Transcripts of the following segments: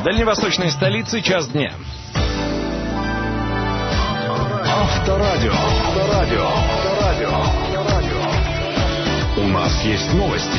В дальневосточной столице час дня. Авторадио. У нас есть новости.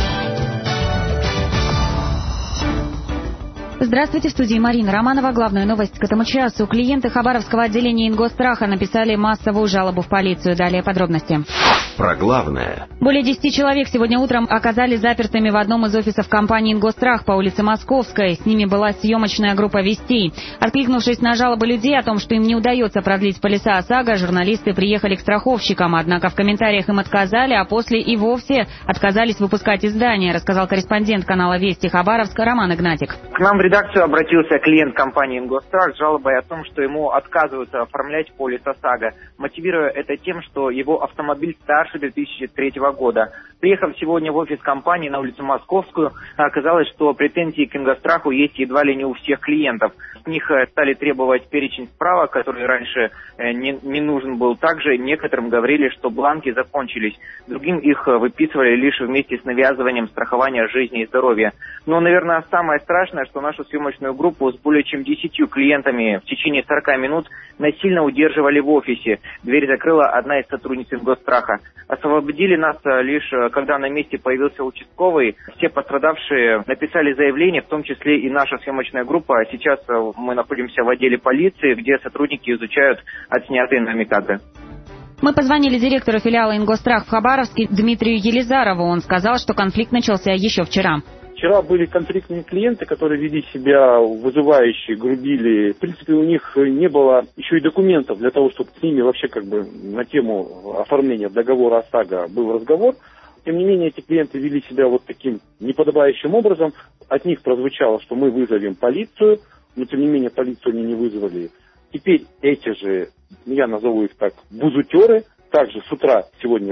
Здравствуйте, в студии Марина Романова. Главную новость к этому часу. Клиенты Хабаровского отделения Ингосстраха написали массовую жалобу в полицию. Далее подробности. Про главное. Более 10 человек сегодня утром оказались запертыми в одном из офисов компании «Ингосстрах» по улице Московской. С ними была съемочная группа «Вестей». Откликнувшись на жалобы людей о том, что им не удается продлить полиса ОСАГО, журналисты приехали к страховщикам. Однако в комментариях им отказали, а после и вовсе отказались выпускать издание, рассказал корреспондент канала «Вести» Хабаровска Роман Игнатик. К нам в редакцию обратился клиент компании «Ингосстрах» с жалобой о том, что ему отказываются оформлять полис ОСАГО, мотивируя это тем, что его автомобиль старше 2003 года. Приехав сегодня в офис компании на улицу Московскую, оказалось, что претензии к Ингосстраху есть едва ли не у всех клиентов. С них стали требовать перечень справок, который раньше не нужен был. Также некоторым говорили, что бланки закончились. Другим их выписывали лишь вместе с навязыванием страхования жизни и здоровья. Но, наверное, самое страшное, что нашу съемочную группу с более чем 10 клиентами в течение 40 минут насильно удерживали в офисе. Дверь закрыла одна из сотрудниц Ингоссстраха. Освободили нас лишь когда на месте появился участковый. Все пострадавшие написали заявление, в том числе и наша съемочная группа. Сейчас мы находимся в отделе полиции, где сотрудники изучают отснятые нами кадры. Мы позвонили директору филиала «Ингосстрах» в Хабаровске Дмитрию Елизарову. Он сказал, что конфликт начался еще вчера. Вчера были конфликтные клиенты, которые вели себя вызывающе, грубили. В принципе, у них не было еще и документов для того, чтобы с ними вообще на тему оформления договора ОСАГО был разговор. Тем не менее, эти клиенты вели себя вот таким неподобающим образом. От них прозвучало, что мы вызовем полицию, но тем не менее полицию они не вызвали. Теперь эти же, я назову их так, бузутеры, также с утра сегодня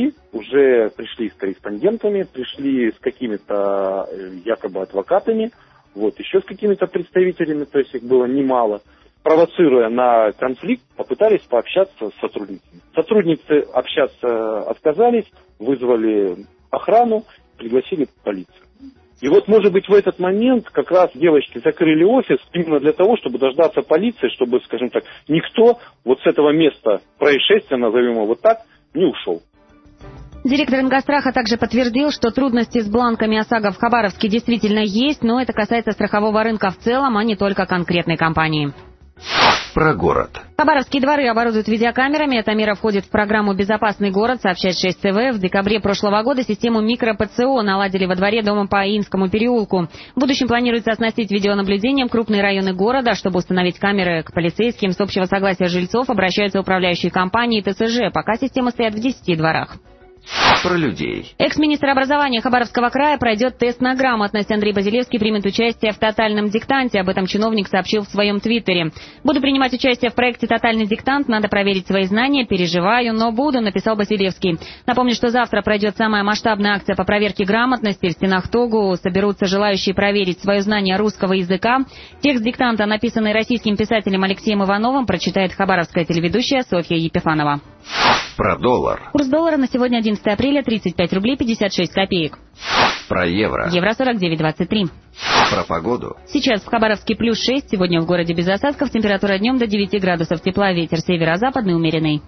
уже пришли с корреспондентами, пришли с какими-то якобы адвокатами, еще с какими-то представителями, то есть их было немало. Провоцируя на конфликт, попытались пообщаться с сотрудниками. Сотрудницы общаться отказались, вызвали охрану, пригласили полицию. И может быть, в этот момент как раз девочки закрыли офис именно для того, чтобы дождаться полиции, чтобы, скажем так, никто с этого места происшествия, назовем его так, не ушел. Директор Ингоссстраха также подтвердил, что трудности с бланками ОСАГО в Хабаровске действительно есть, но это касается страхового рынка в целом, а не только конкретной компании. Про город. Хабаровские дворы оборудуют видеокамерами. Эта мера входит в программу «Безопасный город», сообщает 6 ТВ. В декабре прошлого года систему микро-ПЦО наладили во дворе дома по Инскому переулку. В будущем планируется оснастить видеонаблюдением крупные районы города. Чтобы установить камеры, к полицейским с общего согласия жильцов обращаются управляющие компании ТСЖ. Пока системы стоят в 10 дворах. Про людей. Экс-министр образования Хабаровского края пройдет тест на грамотность. Андрей Базилевский примет участие в тотальном диктанте. Об этом чиновник сообщил в своем твиттере. «Буду принимать участие в проекте «Тотальный диктант». Надо проверить свои знания. Переживаю, но буду», написал Базилевский. Напомню, что завтра пройдет самая масштабная акция по проверке грамотности. В стенах ТОГУ соберутся желающие проверить свое знание русского языка. Текст диктанта, написанный российским писателем Алексеем Ивановым, прочитает хабаровская телеведущая Софья Епифанова. Про доллар. Курс доллара на сегодня 11 апреля 35 рублей 56 копеек. Про евро. Евро 49,23. Про погоду. Сейчас в Хабаровске плюс 6, сегодня в городе без осадков, температура днем до 9 градусов тепла, ветер северо-западный умеренный.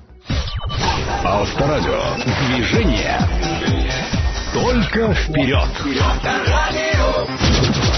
Авторадио. Движение. Только вперед.